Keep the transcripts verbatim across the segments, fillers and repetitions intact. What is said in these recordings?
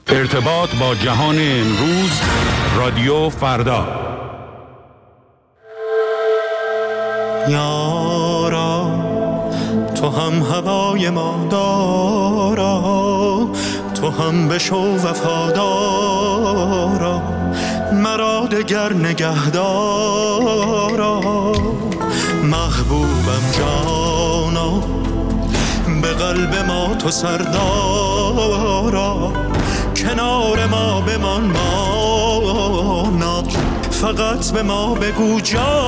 ارتباط با جهان امروز، رادیو فردا. یارا تو هم هوای ما دارا، تو هم بشو وفادارا، مرا دگر نگهدارا. محبوبم جانا، به قلب ما تو سردارا، کنار ما بمان مانا، فقط به ما بگو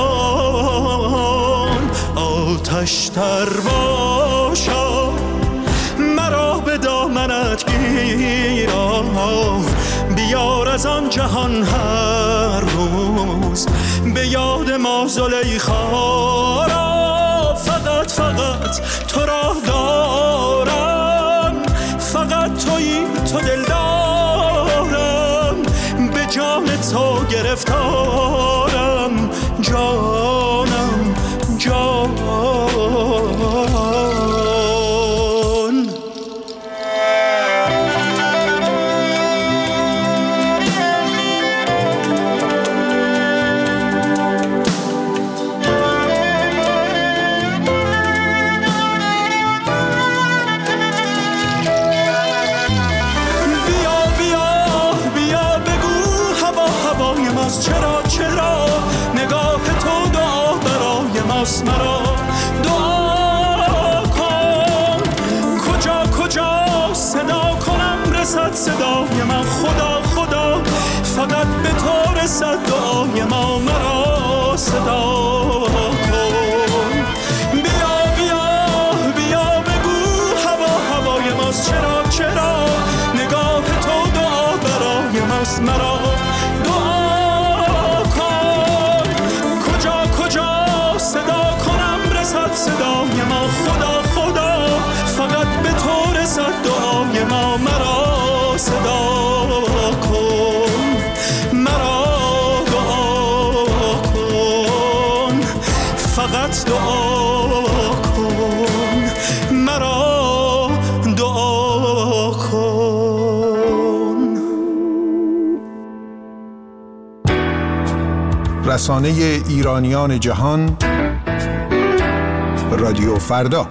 جان. آتش تر باشا، مرا به دامنت گیرا، بیار از آن جهان هر روز به یاد ما زلیخا را. فقط فقط تو را دارم، فقط تویی تو دل دارم، به جان تو گرفتارم، جانم جان. چرا چرا نگاه تو دعا برای ماست، مرا دعا کن. کجا کجا صدا کنم رسد صدای من، خدا خدا فقط به تو رسد دعای ما، مرا صدا کن. بیا بیا بیا بگو هوا هوای ماست، چرا چرا نگاه تو دعا برای ماست، مرا صدای ما، خدا خدا فقط به تو رسد دعای ما، مرا صدا کن، مرا دعا کن، فقط دعا کن، مرا دعا کن. رسانه ایرانیان جهان، رادیو فردا.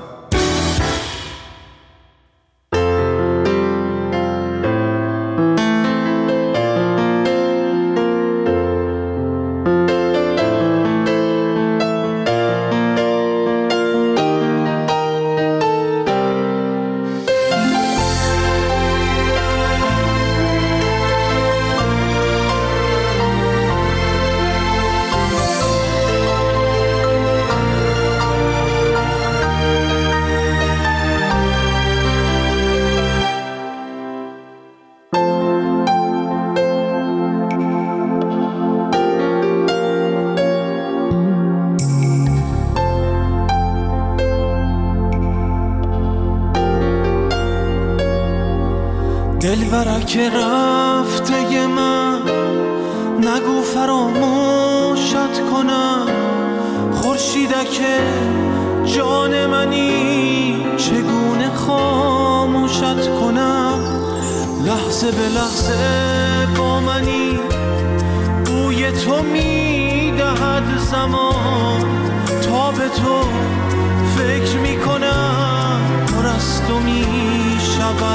دلبرک رفته من نگو فراموشت کنم، خورشیدک جان منی چگونه خاموشت کنم. لحظه به لحظه با منی، بوی تو میدهد زمان، تا به تو فکر میکنم پر از تو میشود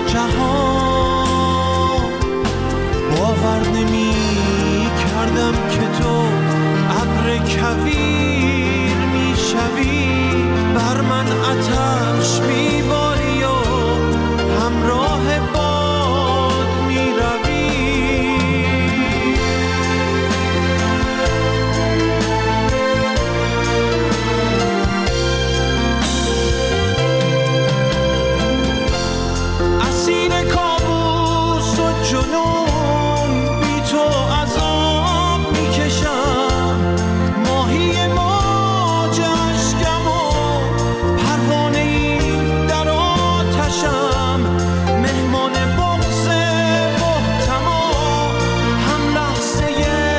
جهان. باور نمی کردم که تو ابر کویر میشوی، بر من آتش میباری و همراه باد میروی. اسیر کابوس و جنون بی تو عذاب میکشم، ماهی موج اشکم و پروانه‌ای در آتشم، مهمان بغض محتم و هم لحظه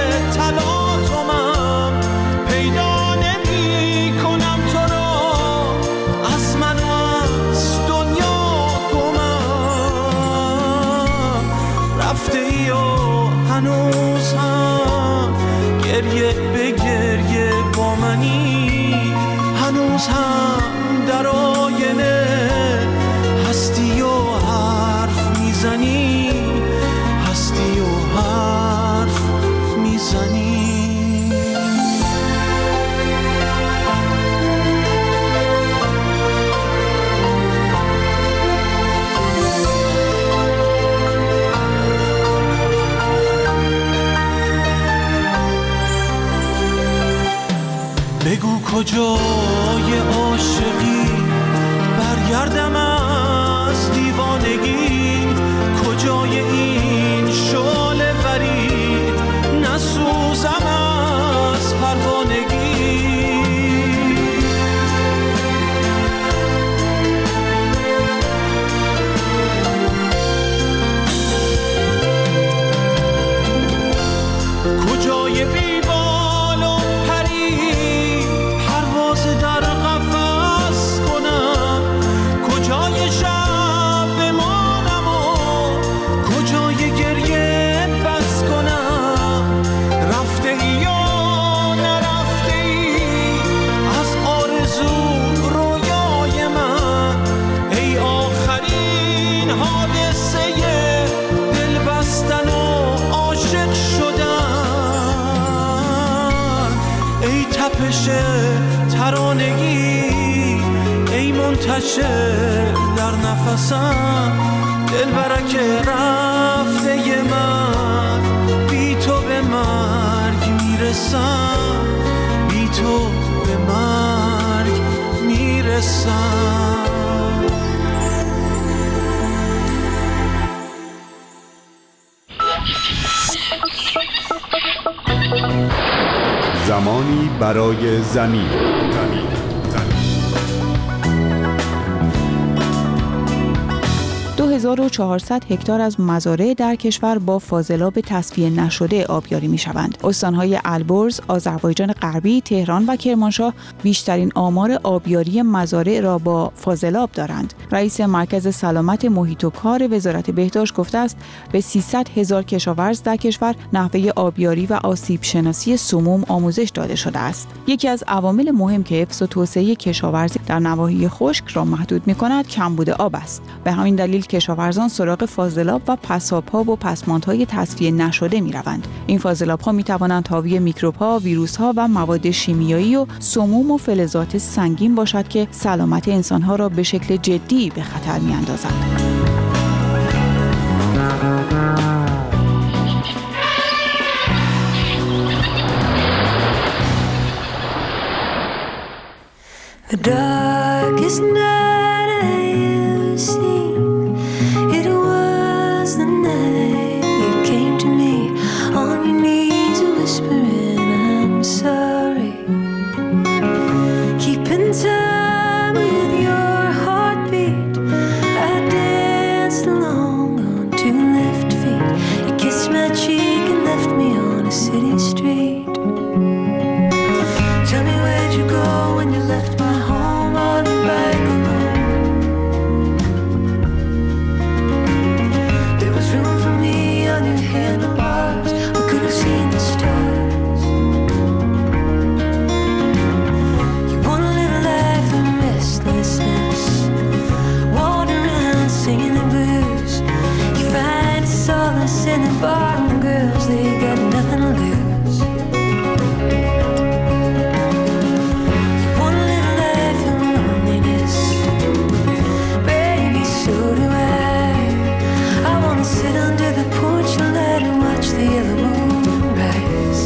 تلاطمم. پیدا نمی کنم تو را، از من و از دنیا گمم. کجای عاشقی برگردم از دیوانگی، کجای این شعله وری نسوزم از پروانگی. کجای بی بال و پری پرواز در قفس کنم، کجای شب بمانم و کجای گریه بس کنم. رفته ای یا نرفته ای از آرزو رویای من، ای آخرین حادثه دل بستن و عاشق شدن، ای تپش ترانگی، ای منتشر در نفسم. دل برک رفته من، بی تو به مرگ میرسم، بی تو به مرگ میرسم. زمانی برای زمین. دو هزار و چهارصد هکتار از مزارع در کشور با فاضلاب تصفیه نشده آبیاری می‌شوند. استان‌های البرز، آذربایجان غربی، تهران و کرمانشاه بیشترین آمار آبیاری مزارع را با فاضلاب دارند. رئیس مرکز سلامت محیط و کار وزارت بهداشت گفته است به سیصد هزار کشاورز در کشور نحوه آبیاری و آسیب شناسی سموم آموزش داده شده است. یکی از عوامل مهم که حفظ و توسعه کشاورزی در نواحی خشک را محدود می‌کند کمبود آب است. به همین دلیل کشاورزان سراغ فاضلاب و پساب‌ها و پسماندهای تصفیه نشده می‌روند. این فاضلاب‌ها می‌توانند حاوی میکروب‌ها، ویروس‌ها و مواد شیمیایی و سموم و فلزات سنگین باشد که سلامت انسان‌ها را به شکل جدی به خطر می‌اندازند. The darkest night I ever seen, it was the night you came to me on your knees whispering I'm sorry, keeping time with your heartbeat. I danced along on two left feet, you kissed my cheek and left me on a city street. Tell me where'd you go when you left my home on your bike alone? There was room for me on your handlebars, we could have seen the stars. You wanna live a life of restlessness, wander around singing the blues. You find solace in the bar and girls, they got nothing to lose. Sit under the porch and light and watch the yellow moon rise.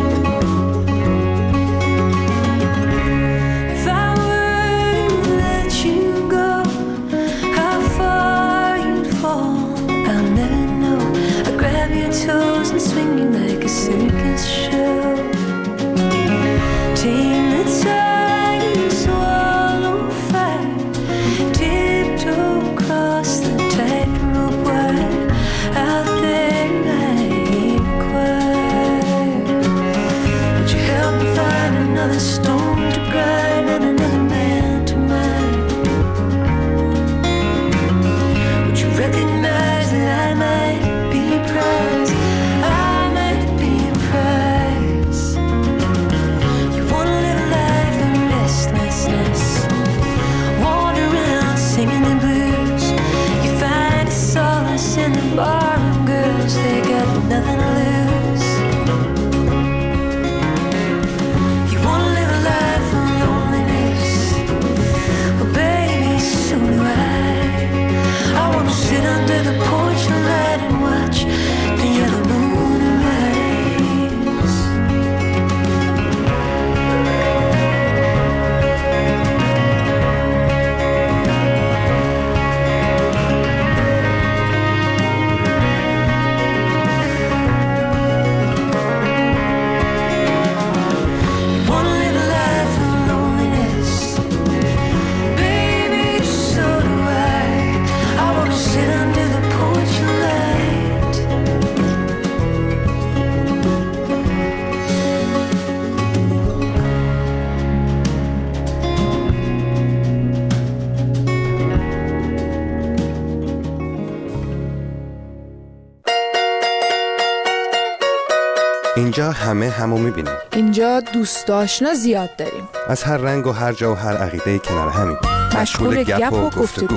If I were to let you go, how far you'd fall, I'll never know. I'd grab your toes and swing you like a circus show. Tame the tiger, swallow fire, tiptoe across the tightrope wire. Out there I inquire, would you help me find another stone to grind and another man to mine? Would you recognize that I might be a prize? I might be a prize. You wanna live a life of restlessness, wander around singing the blues. You find a solace in the bar and girls, they got nothing to lose. You wanna live a life of loneliness, well baby, so do I. I wanna sit under the porch and light and watch the yellow moon rise. اینجا همه همو میبینیم. اینجا دوست آشنا زیاد داریم. از هر رنگ و هر جا و هر عقیده کنار همیم. مشغول گپ و گفتگو.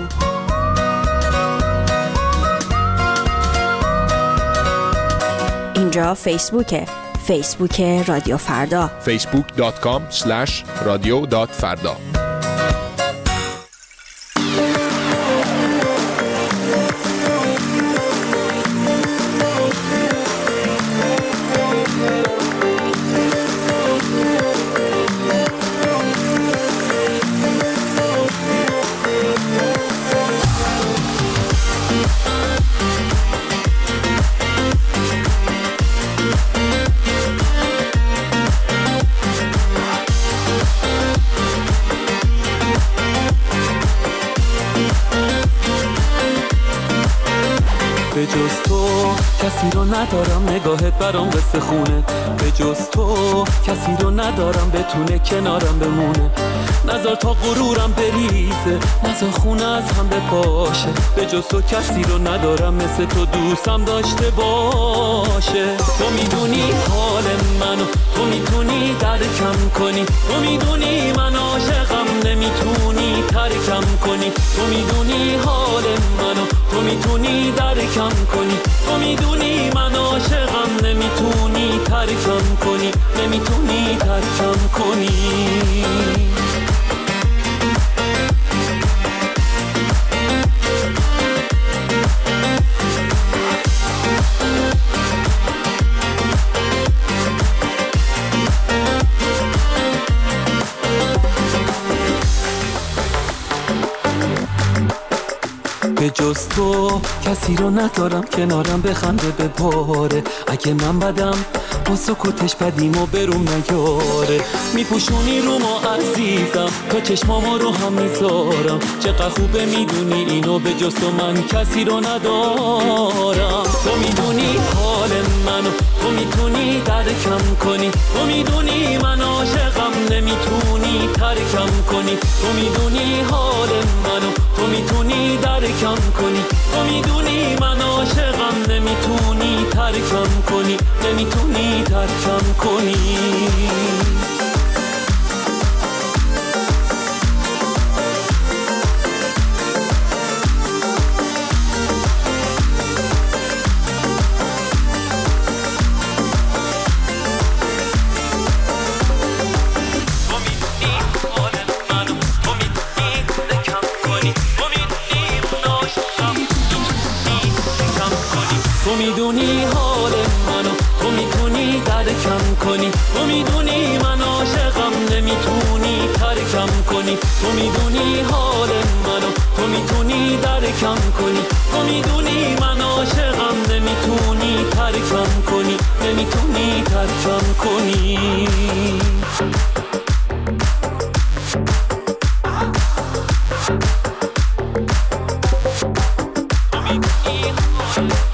اینجا فیسبوکه. فیسبوک رادیو فردا. فیسبوک دات کام اسلش رادیو دات فردا. به جز تو کسی رو ندارم، نگاهت برام قصه خونه. به جز تو کسی رو ندارم، بتونه کنارم بمونه. نذار تا غرورم بریزه، نذار خونه از هم بپاشه. به جز تو کسی رو ندارم، مثل تو دوستم داشته باشه. تو میدونی حال منو، تو میتونی درکم کنی. تو میدونی من عاشقم، نمیتونی ترکم کنی. تو میدونی حال منو، تو میتونی درکم کنی. تو میدونی من عاشقم، نمیتونی ترکم کنی. نمیتونی ترکم کنی. به جز تو کسی رو ندارم، کنارم بخنده بپاره. اگه من بدم با سکوتش بدیم و بروم نیاره. میپوشونی رو ما عزیزم، تا چشمامو رو هم میذارم. چقدر خوبه میدونی اینو، به جز تو من کسی رو ندارم. تو میدونی حال منو، تو میتونی درکم کنی. تو میدونی من عاشقم، نمیتونی ترکم کنی. تو میدونی حال منو، تو میتونی درکم کنی. تو میدونی من عاشقم، نمیتونی ترکم کنی. نمیتونی ترکم کنی. تو میدونی حال منو، تو میتونی درکم کنی. تو میدونی من عاشقم، نمیتونی ترکم کنی. تو میدونی حال منو، تو میتونی درکم کنی. تو میدونی من عاشقم، نمیتونی ترکم کنی. نمیتونی ترکم کنی. تو میدونی